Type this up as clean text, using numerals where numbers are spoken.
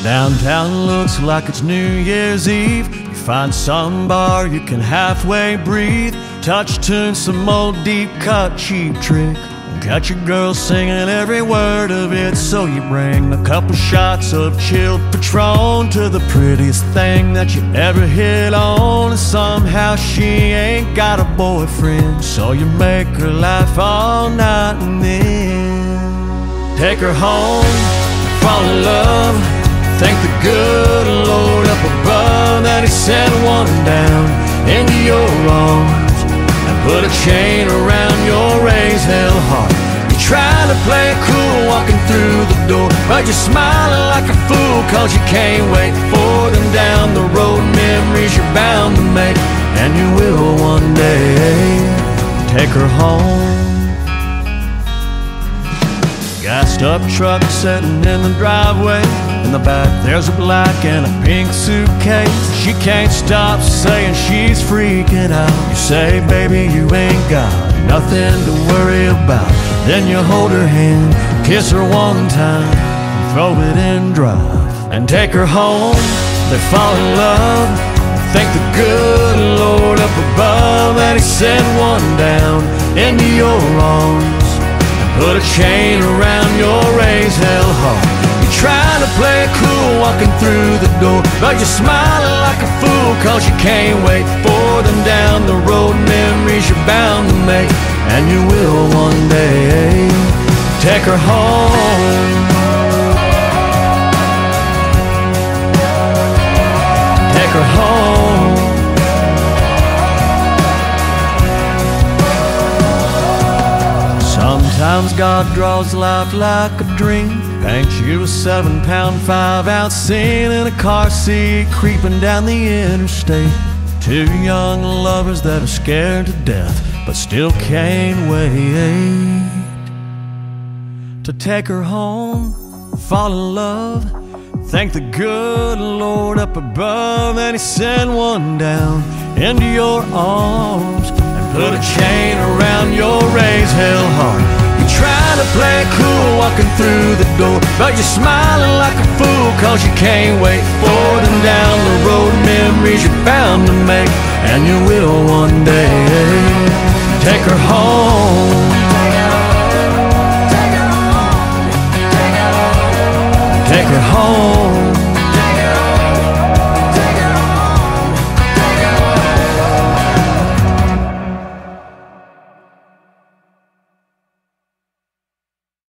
Downtown looks like it's New Year's Eve. You find some bar you can halfway breathe. Touch tune, some old deep cut cheap trick. Got your girl singing every word of it. So you bring a couple shots of chilled Patron to the prettiest thing that you ever hit on. And somehow she ain't got a boyfriend, so you make her laugh all night and then take her home, fall in love. Thank the good Lord up above that He sent one down into your arms and put a chain around your raised hell heart. You're trying to play it cool walking through the door, but you're smiling like a fool cause you can't wait for them down the road. Memories you're bound to make, and you will one day take her home. Gassed up truck sitting in the driveway. In the back there's a black and a pink suitcase. She can't stop saying she's freaking out. You say, baby, you ain't got nothing to worry about. Then you hold her hand, kiss her one time, throw it in drive and take her home. They fall in love. Thank the good Lord up above that He sent one down into your arms, put a chain around your raised hell heart. You're trying to play it cool walking through the door, but you're smiling like a fool cause you can't wait for them down the road. Memories you're bound to make, and you will one day take her home. Take her home. Sometimes God draws life like a dream, paints you a 7-pound 5-ounce scene in a car seat creeping down the interstate. Two young lovers that are scared to death but still can't wait to take her home, fall in love. Thank the good Lord up above that He sent one down into your arms and put a chain around your raised hell heart. You're trying to play it cool walking through the door, but you're smiling like a fool cause you can't wait for them down the road. Memories you're bound to make, and you will one day take her home.